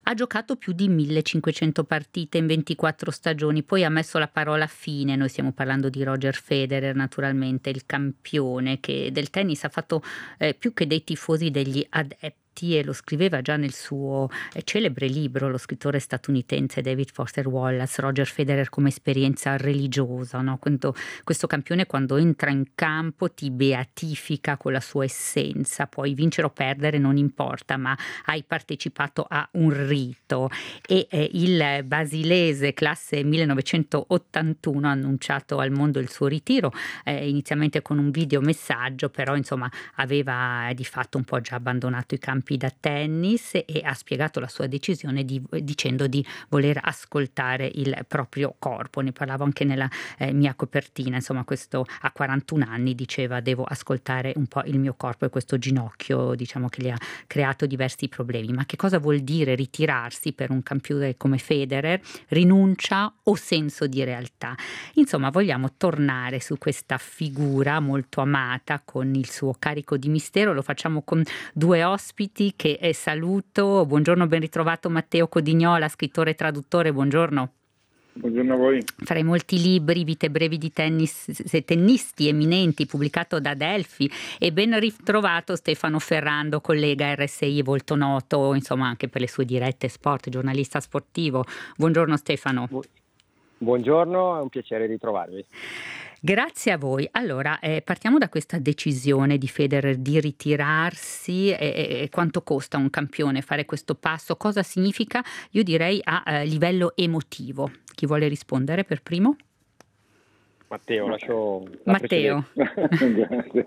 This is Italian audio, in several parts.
Ha giocato più di 1500 partite in 24 stagioni, poi ha messo la parola fine. Noi stiamo parlando di Roger Federer, naturalmente, il campione che del tennis ha fatto più che dei tifosi degli adepti, e lo scriveva già nel suo celebre libro lo scrittore statunitense David Foster Wallace, Roger Federer come esperienza religiosa, no? Questo campione quando entra in campo ti beatifica con la sua essenza, puoi vincere o perdere non importa, ma hai partecipato a un rito. E il basilese classe 1981 ha annunciato al mondo il suo ritiro, inizialmente con un videomessaggio, però insomma aveva di fatto un po' già abbandonato i campi da tennis e ha spiegato la sua decisione dicendo di voler ascoltare il proprio corpo. Ne parlavo anche nella mia copertina, insomma questo a 41 anni diceva: devo ascoltare un po' il mio corpo, e questo ginocchio diciamo che gli ha creato diversi problemi. Ma che cosa vuol dire ritirarsi per un campione come Federer? Rinuncia o senso di realtà? Insomma, vogliamo tornare su questa figura molto amata con il suo carico di mistero. Lo facciamo con due ospiti che saluto. Buongiorno, ben ritrovato Matteo Codignola, scrittore e traduttore, buongiorno. Buongiorno a voi. Fra i molti libri, Vite brevi di tennisti eminenti, pubblicato da Adelphi, e ben ritrovato Stefano Ferrando, collega RSI volto noto, insomma anche per le sue dirette sport, giornalista sportivo. Buongiorno Stefano. Buongiorno, è un piacere ritrovarvi. Grazie a voi. Allora, partiamo da questa decisione di Federer di ritirarsi e quanto costa un campione fare questo passo, cosa significa, io direi a livello emotivo. Chi vuole rispondere per primo? Matteo, lascio la Matteo. Grazie.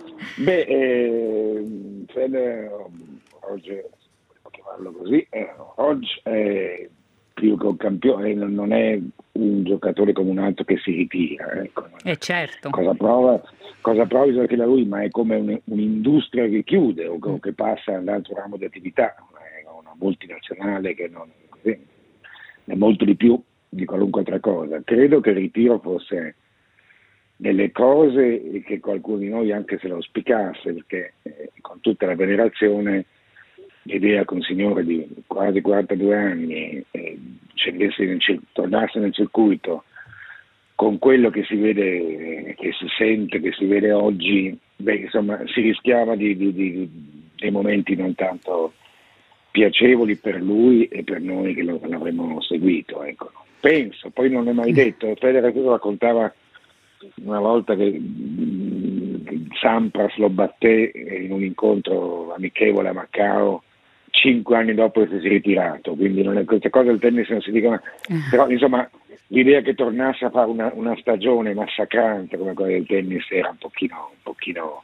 Federer oggi, devo chiamarlo così, oggi è più che un campione, non è un giocatore come un altro che si ritira. Ecco. Certo. Cosa prova perché da lui, ma è come un'industria che chiude o che passa all'altro ramo di attività, è una multinazionale che non è molto di più di qualunque altra cosa. Credo che il ritiro fosse delle cose che qualcuno di noi anche se lo auspicasse, perché con tutta la venerazione, l'idea che un signore di quasi 42 anni tornasse nel circuito con quello che si vede, che si sente, che si vede oggi, insomma si rischiava di dei momenti non tanto piacevoli per lui e per noi che l'avremmo seguito. Ecco. Penso, poi non è mai detto, Federer raccontava una volta che Sampras lo batté in un incontro amichevole a Macao 5 anni dopo che si è ritirato, quindi non è, queste cose del tennis non si dicono, però insomma l'idea che tornasse a fare una stagione massacrante come quella del tennis era un pochino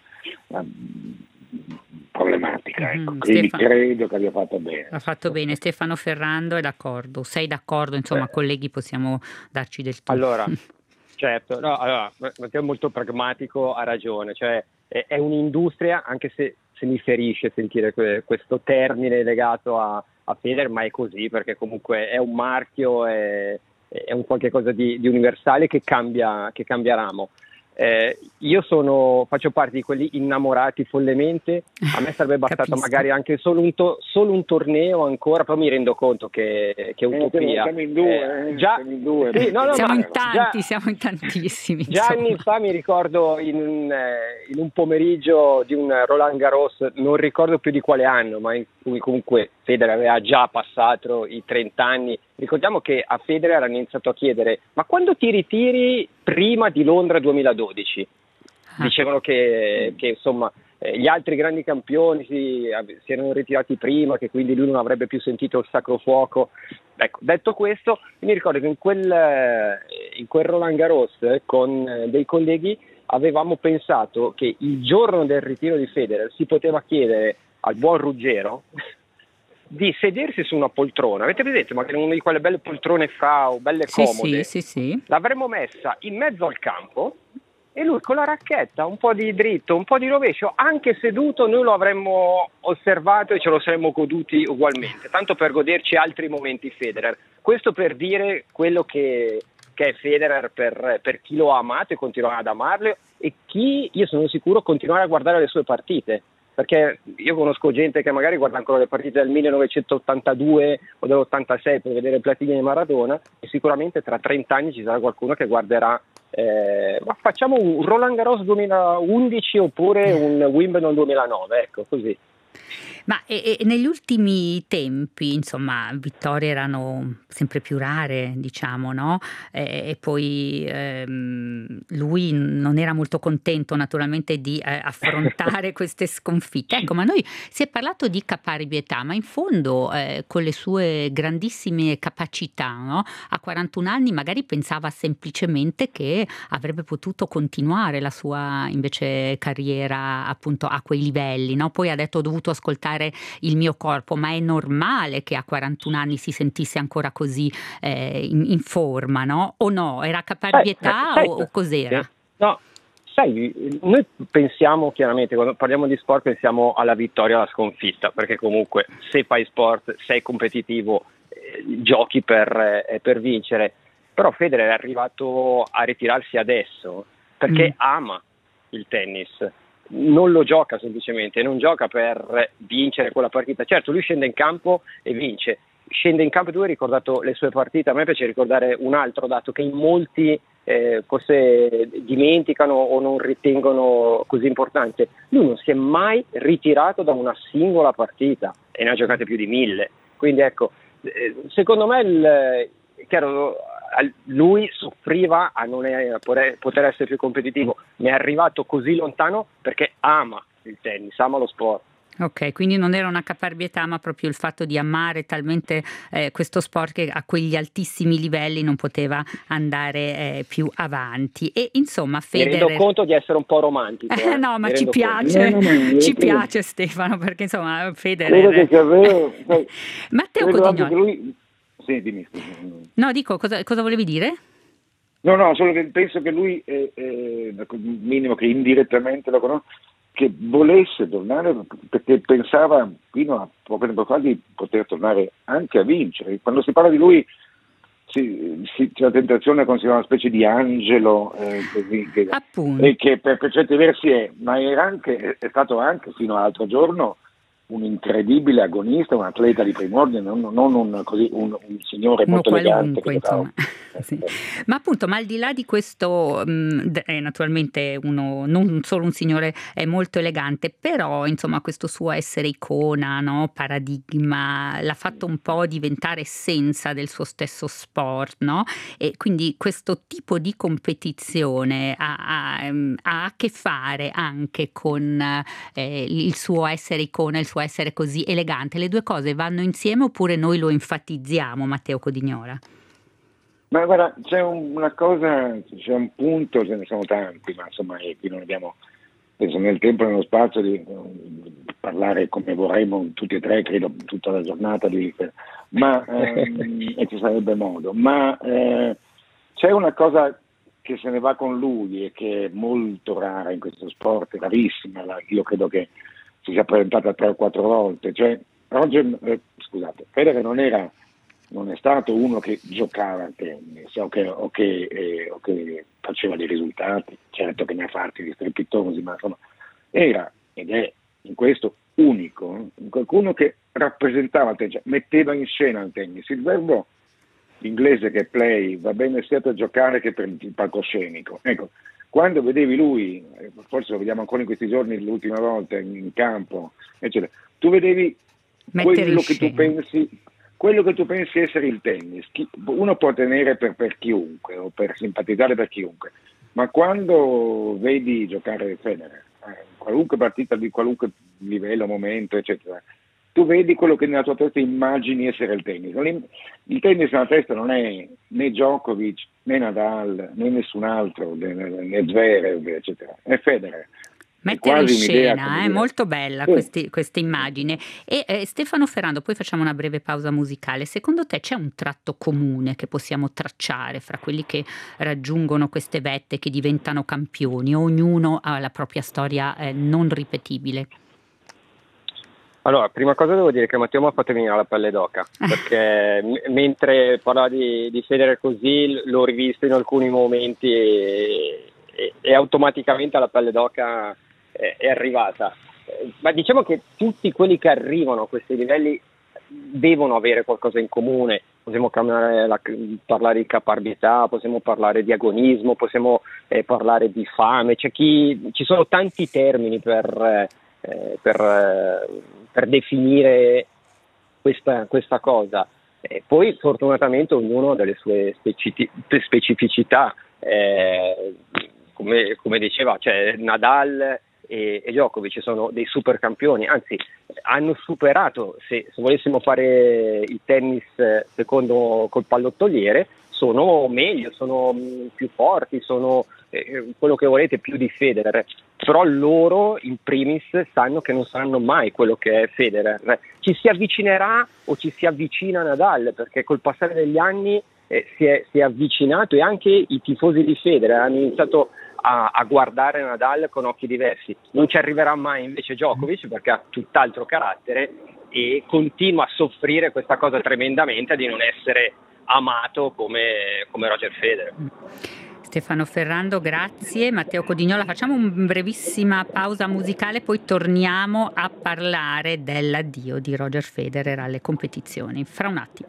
problematica, ecco. Quindi credo che abbia fatto bene. Ha fatto bene. Stefano Ferrando è d'accordo? Sei d'accordo? Insomma, colleghi, possiamo darci del tu. Allora, certo, no, allora, Matteo è molto pragmatico, ha ragione, cioè è un'industria, anche se mi ferisce sentire questo termine legato a Federer, ma è così, perché comunque è un marchio, è un qualche cosa di universale che cambia ramo. Io faccio parte di quelli innamorati follemente, a me sarebbe bastato magari anche solo un torneo ancora, però mi rendo conto che è utopia. Siamo in due, siamo in due. Sì, siamo in tanti, siamo in tantissimi. Già anni fa mi ricordo in un pomeriggio di un Roland Garros, non ricordo più di quale anno, ma in cui comunque Federer aveva già passato i 30 anni. Ricordiamo che a Federer hanno iniziato a chiedere: ma quando ti ritiri prima di Londra 2012? Dicevano che insomma gli altri grandi campioni si erano ritirati prima, che quindi lui non avrebbe più sentito il sacro fuoco. Ecco, detto questo, mi ricordo che in quel Roland Garros con dei colleghi avevamo pensato che il giorno del ritiro di Federer si poteva chiedere al buon Ruggero di sedersi su una poltrona. Avete presente magari una di quelle belle poltrone frau, belle comode? Sì. L'avremmo messa in mezzo al campo e lui con la racchetta, un po' di dritto, un po' di rovescio, anche seduto, noi lo avremmo osservato e ce lo saremmo goduti ugualmente, tanto per goderci altri momenti Federer. Questo per dire quello che è Federer per chi lo ha amato e continuerà ad amarlo, e chi, io sono sicuro, continuerà a guardare le sue partite. perché io conosco gente che magari guarda ancora le partite del 1982 o dell'86 per vedere Platini e Maradona, e sicuramente tra 30 anni ci sarà qualcuno che guarderà ma facciamo un Roland Garros 2011 oppure un Wimbledon 2009, ecco, così. Ma negli ultimi tempi, insomma, vittorie erano sempre più rare, diciamo, no? E poi lui non era molto contento naturalmente di affrontare queste sconfitte. Ecco, ma noi si è parlato di caparbietà, ma in fondo con le sue grandissime capacità, no? A 41 anni magari pensava semplicemente che avrebbe potuto continuare la sua invece carriera appunto a quei livelli, no? Poi ha detto: ho dovuto ascoltare il mio corpo, ma è normale che a 41 anni si sentisse ancora così in forma, no? O no? Era caparbietà o cos'era? No, sai, noi pensiamo chiaramente, quando parliamo di sport, pensiamo alla vittoria, alla sconfitta, perché comunque se fai sport, sei competitivo, giochi per vincere. Però Federer è arrivato a ritirarsi adesso perché ama il tennis. Non lo gioca semplicemente, non gioca per vincere quella partita. Certo, lui scende in campo e vince. Scende in campo, tu hai ricordato le sue partite, a me piace ricordare un altro dato che in molti forse dimenticano o non ritengono così importante. Lui non si è mai ritirato da una singola partita e ne ha giocate più di 1000. Quindi ecco, secondo me chiaro, lui soffriva a non poter essere più competitivo, ne è arrivato così lontano perché ama il tennis, ama lo sport. Ok, quindi non era una caparbietà, ma proprio il fatto di amare talmente questo sport che a quegli altissimi livelli non poteva andare più avanti. E insomma, Federer... Mi rendo conto di essere un po' romantico. No, ma ci piace, ci piace Stefano, perché insomma Federer... Credo che avevo... Matteo Codignoli... Lui... Sì, dimmi. No, dico, cosa volevi dire? No, solo che penso che lui, minimo che indirettamente lo conosco, che volesse tornare perché pensava fino a poco tempo fa di poter tornare anche a vincere. Quando si parla di lui c'è la tentazione a considerare una specie di angelo così, che per certi versi ma è stato anche fino all'altro giorno un incredibile agonista, un atleta di prim'ordine, non un signore molto elegante. Insomma. Sì. Ma appunto, ma al di là di questo, naturalmente non solo un signore molto elegante, però insomma questo suo essere icona, no? Paradigma, l'ha fatto un po' diventare essenza del suo stesso sport, no? E quindi questo tipo di competizione ha a che fare anche con il suo essere icona, il suo essere così elegante. Le due cose vanno insieme oppure noi lo enfatizziamo, Matteo Codignola? Ma guarda, c'è un punto, ce ne sono tanti, ma insomma qui non abbiamo, penso, nel tempo e nello spazio di parlare come vorremmo tutti e tre, credo, tutta la giornata, ma e ci sarebbe modo. Ma c'è una cosa che se ne va con lui e che è molto rara in questo sport, rarissima, io credo che si sia presentata 3 o 4 volte, cioè Federer non è stato uno che giocava a tennis o che faceva dei risultati, certo che ne ha fatti di strepitosi, ma insomma era ed è in questo unico, qualcuno che rappresentava il tennis, cioè metteva in scena il tennis. Il verbo inglese che è play va bene sia per giocare che per il palcoscenico. Ecco, quando vedevi lui, forse lo vediamo ancora in questi giorni l'ultima volta in campo, eccetera, tu vedevi quello che tu pensi essere il tennis. Uno può tenere per chiunque o per simpatizzare per chiunque, ma quando vedi giocare Federer, qualunque partita di qualunque livello, momento, eccetera, tu vedi quello che nella tua testa immagini essere il tennis. Il tennis nella testa non è né Djokovic, né Nadal, né nessun altro, né Zverev, eccetera. È Federer. Mettere in scena, è molto bella questa immagine. E Stefano Ferrando, poi facciamo una breve pausa musicale. Secondo te c'è un tratto comune che possiamo tracciare fra quelli che raggiungono queste vette, che diventano campioni? Ognuno ha la propria storia non ripetibile. Allora, prima cosa devo dire che Matteo mi ha fatto venire la pelle d'oca, perché mentre parlava di Federer così l'ho rivisto in alcuni momenti e automaticamente la pelle d'oca è arrivata. ma diciamo che tutti quelli che arrivano a questi livelli devono avere qualcosa in comune. Possiamo parlare di caparbietà, possiamo parlare di agonismo, possiamo parlare di fame, ci sono tanti termini per definire questa cosa. Poi fortunatamente ognuno ha delle sue specificità, come diceva, cioè Nadal e Djokovic sono dei super campioni, anzi hanno superato, se volessimo fare il tennis secondo col pallottoliere, sono meglio, sono più forti, sono quello che volete, più di Federer, però loro in primis sanno che non saranno mai quello che è Federer. Ci si avvicinerà o ci si avvicina a Nadal, perché col passare degli anni si è avvicinato, e anche i tifosi di Federer hanno iniziato a guardare Nadal con occhi diversi. Non ci arriverà mai invece Djokovic, perché ha tutt'altro carattere e continua a soffrire questa cosa tremendamente di non essere amato come Roger Federer. Stefano Ferrando, grazie. Matteo Codignola, facciamo una brevissima pausa musicale, poi torniamo a parlare dell'addio di Roger Federer alle competizioni. Fra un attimo.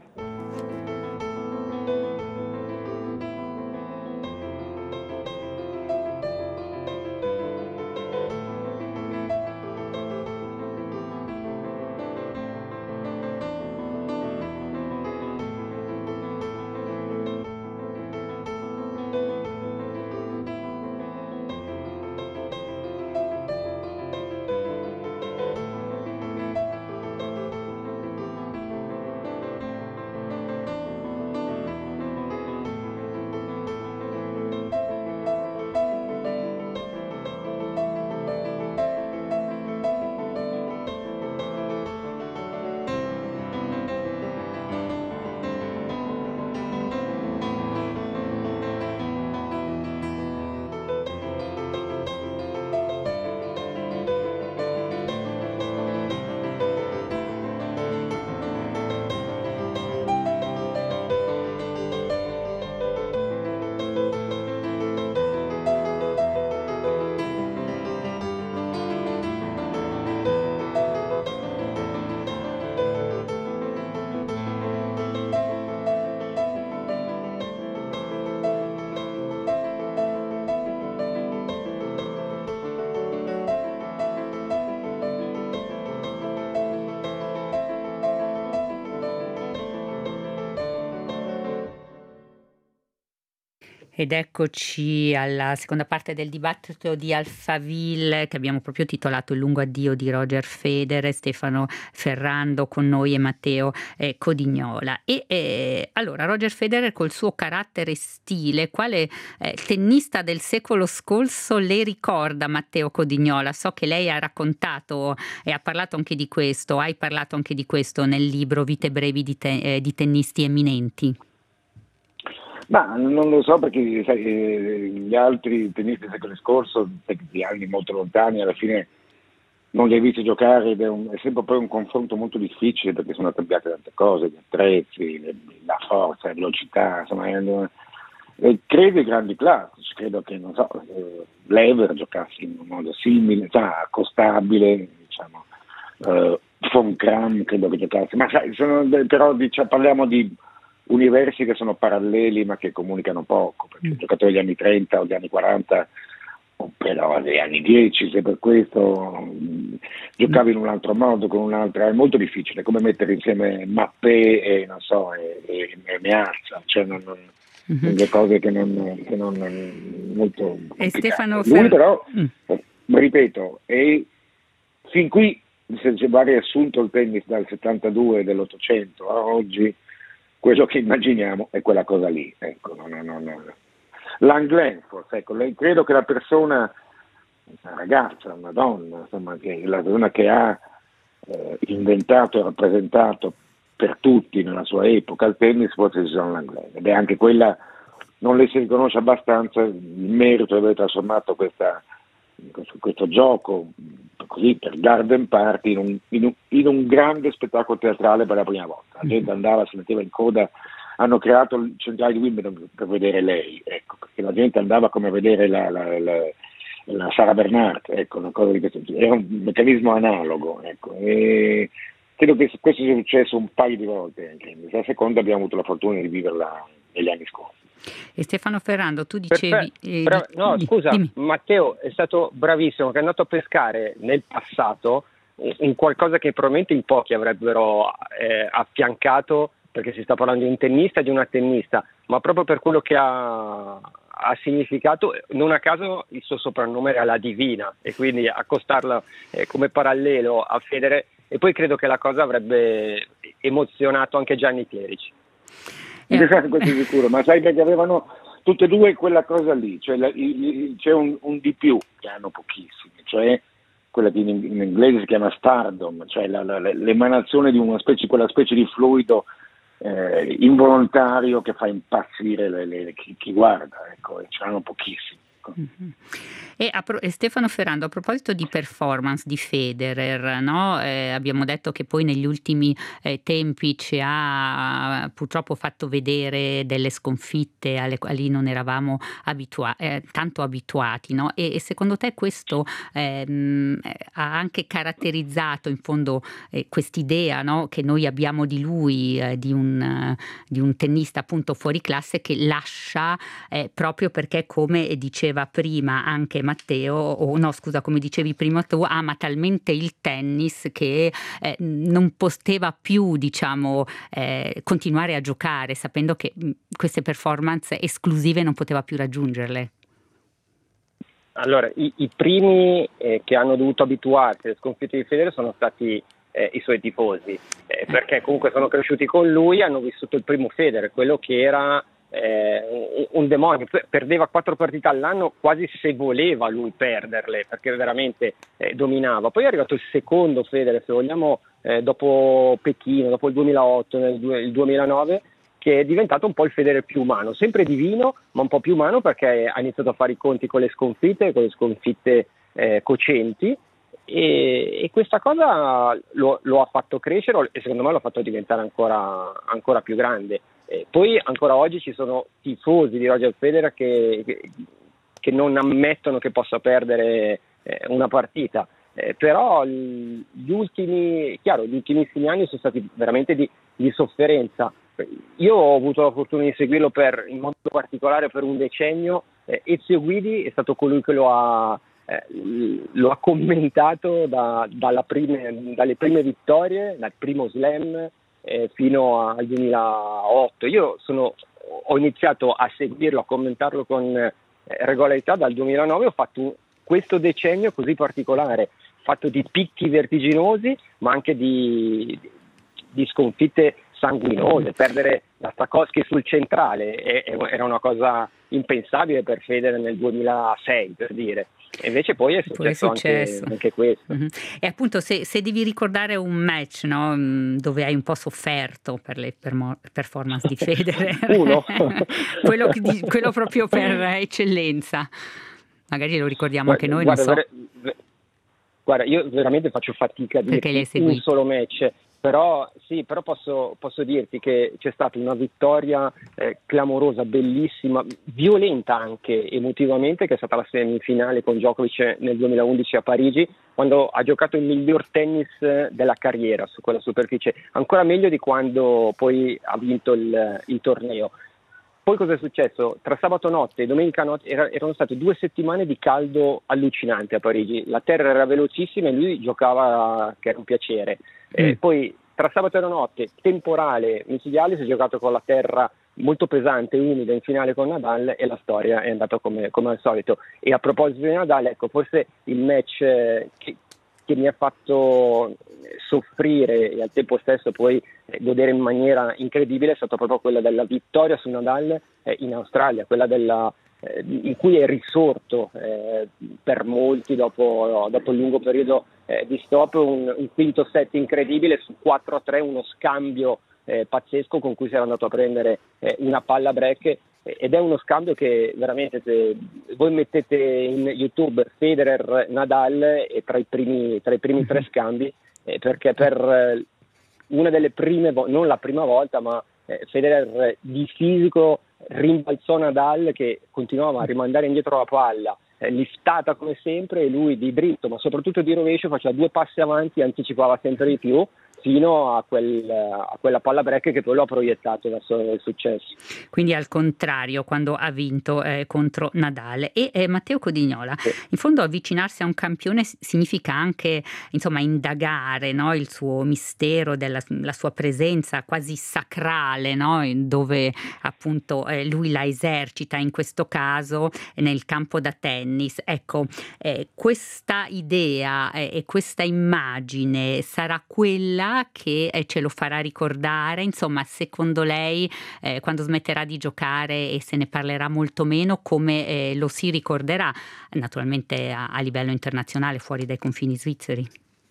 Ed eccoci alla seconda parte del dibattito di Alphaville, che abbiamo proprio titolato Il lungo addio di Roger Federer. Stefano Ferrando con noi e Matteo Codignola. Allora, Roger Federer col suo carattere e stile, quale tennista del secolo scorso le ricorda, Matteo Codignola? So che lei ha raccontato e ha parlato anche di questo, hai parlato anche di questo nel libro Vite brevi di tennisti eminenti. Ma non lo so, perché sai, gli altri tennisti del secolo scorso, di anni molto lontani, alla fine non li hai visti giocare, ed è sempre poi un confronto molto difficile, perché sono cambiate tante cose, gli attrezzi, la forza, la velocità, insomma, credo i grandi classici, credo che, non so, Lever giocasse in un modo simile, accostabile, diciamo, von Kram credo che giocasse, ma sai, però parliamo di universi che sono paralleli ma che comunicano poco, perché i giocatori degli anni 30 o degli anni 40, o però degli anni 10, se per questo giocavi in un altro modo, con un'altra, è molto difficile, come mettere insieme Mappé e non so, e Meazza, cioè le cose che non molto complicate. Lui però, ripeto, e fin qui, se va riassunto il tennis dal 72 dell'Ottocento a oggi, quello che immaginiamo è quella cosa lì, ecco, Langlen, forse, ecco, credo che la persona, una ragazza, una donna, insomma, la persona che ha inventato e rappresentato per tutti nella sua epoca il tennis, forse Jean Langlen, ed è anche quella, non le si riconosce abbastanza il merito di aver trasformato questo gioco così per garden party in un grande spettacolo teatrale per la prima volta. La gente andava, si metteva in coda, hanno creato il centrale di Wimbledon per vedere lei, ecco, perché la gente andava come a vedere la Sara Bernard, ecco, una cosa di questo tipo, era un meccanismo analogo, ecco, e credo che questo sia successo un paio di volte anche. La seconda abbiamo avuto la fortuna di viverla negli anni scorsi. E Stefano Ferrando, tu dicevi... No, scusa, dimmi. Matteo è stato bravissimo, che è andato a pescare nel passato un qualcosa che probabilmente in pochi avrebbero affiancato, perché si sta parlando di un tennista e di una tennista, ma proprio per quello che ha significato. Non a caso il suo soprannome era la Divina, e quindi accostarla come parallelo a Federer, e poi credo che la cosa avrebbe emozionato anche Gianni Chierici. Questo è sicuro, ma sai perché avevano tutte e due quella cosa lì, cioè c'è un di più che hanno pochissimi, cioè quella che in inglese si chiama stardom, cioè l'emanazione di quella specie di fluido involontario che fa impazzire chi guarda, ecco, e ce l'hanno pochissimi. Mm-hmm. E Stefano Ferrando, a proposito di performance di Federer, no? Abbiamo detto che poi negli ultimi tempi ci ha purtroppo fatto vedere delle sconfitte alle quali non eravamo tanto abituati, no? E secondo te questo ha anche caratterizzato in fondo quest'idea, no? Che noi abbiamo di lui, di un tennista appunto fuori classe, che lascia proprio perché, come diceva prima anche Matteo, o no scusa, come dicevi prima tu, ama talmente il tennis che non poteva più, diciamo, continuare a giocare, sapendo che queste performance esclusive non poteva più raggiungerle. Allora, i primi che hanno dovuto abituarsi alle sconfitte di Federer sono stati i suoi tifosi, perché comunque sono cresciuti con lui, hanno vissuto il primo Federer, quello che era un demonio, perdeva 4 partite all'anno quasi se voleva lui perderle, perché veramente dominava. Poi è arrivato il secondo Federer, se vogliamo, dopo Pechino, dopo il 2008, il 2009, che è diventato un po' il Federer più umano, sempre divino, ma un po' più umano, perché ha iniziato a fare i conti con le sconfitte cocenti, e questa cosa lo ha fatto crescere, e secondo me lo ha fatto diventare ancora più grande. Poi ancora oggi ci sono tifosi di Roger Federer che non ammettono che possa perdere una partita, però gli ultimissimi anni sono stati veramente di sofferenza. Io ho avuto la fortuna di seguirlo in modo particolare per un decennio. Ezio Guidi è stato colui che lo ha commentato dalle prime vittorie, dal primo slam fino al 2008. Io ho iniziato a seguirlo, a commentarlo con regolarità dal 2009. Ho fatto questo decennio così particolare, fatto di picchi vertiginosi, ma anche di sconfitte sanguinose. Perdere la Stakowski sul centrale era una cosa impensabile per Federer nel 2006, per dire. E invece poi è successo. Anche questo. Mm-hmm. E appunto se devi ricordare un match, no, dove hai un po' sofferto per le performance di Federer, uno quello proprio per eccellenza, magari lo ricordiamo anche noi, non so. Guarda, io veramente faccio fatica a dire un solo match, però posso dirti che c'è stata una vittoria clamorosa, bellissima, violenta anche emotivamente, che è stata la semifinale con Djokovic nel 2011 a Parigi, quando ha giocato il miglior tennis della carriera su quella superficie, ancora meglio di quando poi ha vinto il torneo. Poi cosa è successo? Tra sabato notte e domenica notte erano state 2 settimane di caldo allucinante a Parigi. La terra era velocissima e lui giocava che era un piacere. Poi tra sabato e notte, temporale micidiale, si è giocato con la terra molto pesante, umida in finale con Nadal, e la storia è andata come al solito. E a proposito di Nadal, ecco, forse il match che mi ha fatto soffrire e al tempo stesso poi godere in maniera incredibile è stata proprio quella della vittoria su Nadal in Australia, quella in cui è risorto per molti dopo il lungo periodo di stop, un quinto set incredibile su 4-3, uno scambio pazzesco con cui si era andato a prendere una palla break, ed è uno scambio che veramente, se voi mettete in YouTube Federer Nadal, è tra i primi 3 scambi, perché per una delle prime non la prima volta, ma Federer di fisico rimbalzò Nadal, che continuava a rimandare indietro la palla, liftata come sempre, e lui di dritto ma soprattutto di rovescio faceva 2 passi avanti e anticipava sempre di più, fino a quella palla break che poi lo ha proiettato verso il successo. Quindi al contrario quando ha vinto contro Nadal. E Matteo Codignola, Sì. in fondo avvicinarsi a un campione significa anche, insomma, indagare, no? Il suo mistero, la sua presenza quasi sacrale, no? Dove appunto lui la esercita, in questo caso nel campo da tennis. Ecco, questa idea e questa immagine sarà quella che ce lo farà ricordare, insomma, secondo lei quando smetterà di giocare e se ne parlerà molto meno, come lo si ricorderà naturalmente a livello internazionale, fuori dai confini svizzeri?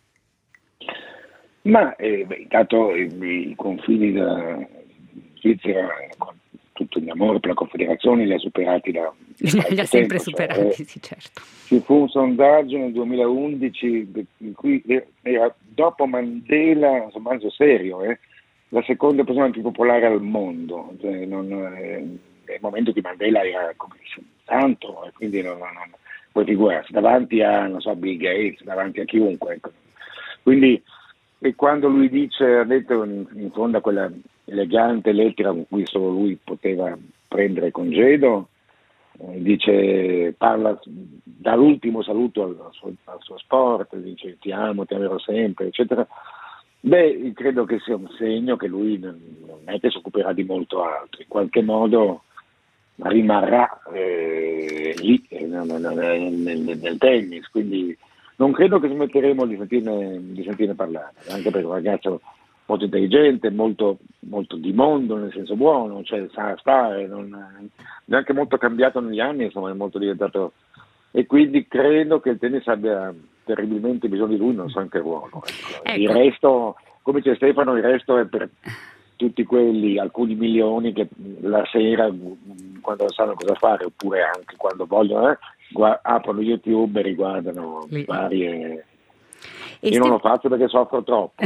Ma intanto i confini della Svizzera, con tutto il mio amore per la Confederazione, li ha superati da Li ha sempre tempo, superati, sì, certo. Ci fu un sondaggio nel 2011 in cui era dopo Mandela, un sondaggio serio, la seconda persona più popolare al mondo. Cioè, nel momento che Mandela era come santo, e quindi non puoi figurarsi, davanti a, non so, Bill Gates, davanti a chiunque. Ecco. Quindi, e quando lui ha detto in fondo a quella elegante lettera con cui solo lui poteva prendere congedo, parla dall'ultimo saluto al suo sport, dice ti amo, ti amerò sempre, eccetera. Beh, credo che sia un segno che lui non è che si occuperà di molto altro, in qualche modo rimarrà lì nel tennis, quindi non credo che smetteremo di sentirne parlare, anche perché è un ragazzo molto intelligente, molto, molto di mondo nel senso buono, cioè sa stare, è anche molto cambiato negli anni, insomma è molto diventato, e quindi credo che il tennis abbia terribilmente bisogno di lui, non so in che ruolo. Ecco. Il resto, come dice Stefano, il resto è per tutti quelli, alcuni milioni che la sera, quando sanno cosa fare, oppure anche quando vogliono, aprono YouTube e riguardano varie... Io non lo faccio perché soffro troppo.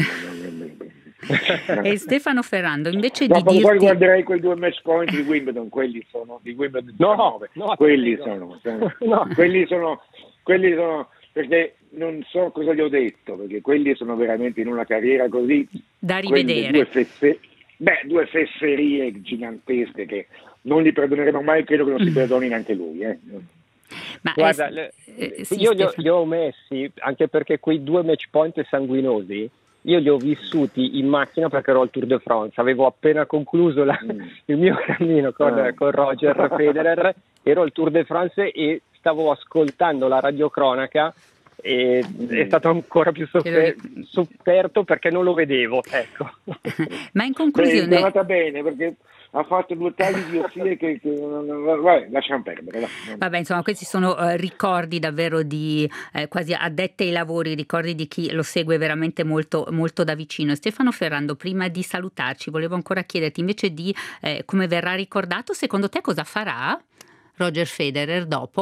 E Stefano Ferrando, invece di dirti... Poi guarderei quei 2 match point di Wimbledon, quelli sono di Wimbledon 19. No, quelli sono, perché non so cosa gli ho detto, perché quelli sono veramente in una carriera così da rivedere. Due fesserie gigantesche che non gli perdoneremo mai, credo che non si perdoni neanche lui. Ma guarda, io li ho messi anche perché quei 2 match point sanguinosi io li ho vissuti in macchina perché ero al Tour de France, avevo appena concluso il mio cammino con Roger Federer, ero al Tour de France e stavo ascoltando la radiocronaca e è stato ancora più sofferto perché non lo vedevo, ecco. Ma in conclusione è andata bene perché ha fatto 2 tagli di idiozie che vabbè, lasciamo perdere. Vabbè, insomma, questi sono ricordi davvero di quasi addette ai lavori, ricordi di chi lo segue veramente molto, molto da vicino. Stefano Ferrando, prima di salutarci, volevo ancora chiederti invece di come verrà ricordato, secondo te cosa farà Roger Federer dopo,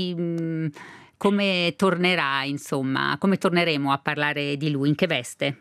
come tornerà, insomma, come torneremo a parlare di lui, in che veste?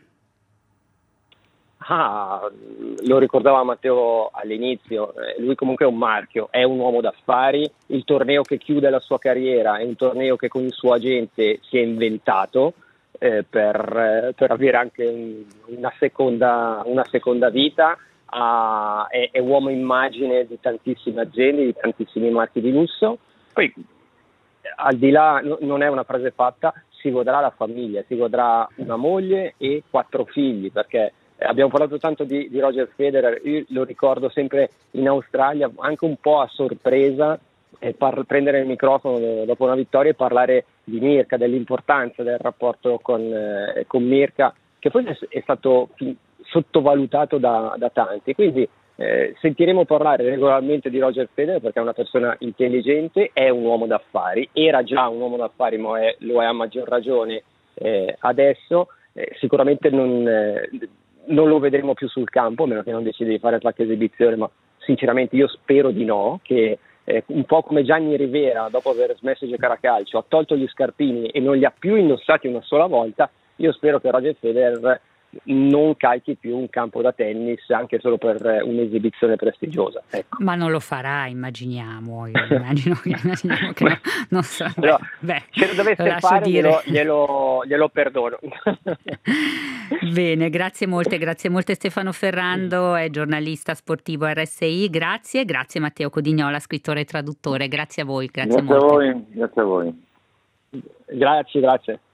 Lo ricordava Matteo all'inizio, lui comunque è un marchio, è un uomo d'affari, il torneo che chiude la sua carriera è un torneo che con il suo agente si è inventato per avere anche una seconda vita, è uomo immagine di tantissime aziende, di tantissimi marchi di lusso, poi al di là non è una frase fatta, si godrà la famiglia, si godrà una moglie e 4 figli, perché abbiamo parlato tanto di Roger Federer, io lo ricordo sempre in Australia, anche un po' a sorpresa, prendere il microfono dopo una vittoria e parlare di Mirka, dell'importanza del rapporto con Mirka, che poi è stato sottovalutato da tanti. Quindi sentiremo parlare regolarmente di Roger Federer perché è una persona intelligente, è un uomo d'affari, era già un uomo d'affari ma lo è a maggior ragione adesso, sicuramente non lo vedremo più sul campo, a meno che non decida di fare qualche esibizione, ma sinceramente io spero di no, che un po' come Gianni Rivera dopo aver smesso di giocare a calcio ha tolto gli scarpini e non li ha più indossati una sola volta. Io spero che Roger Federer non calchi più un campo da tennis anche solo per un'esibizione prestigiosa. Ecco. Ma non lo farà, immaginiamo. Io immaginiamo che non so. Però, se lo dovesse fare dire. glielo perdono. Bene, grazie molte Stefano Ferrando, è giornalista sportivo RSI, grazie Matteo Codignola, scrittore e traduttore, grazie a voi, grazie molte. Grazie a voi. Grazie.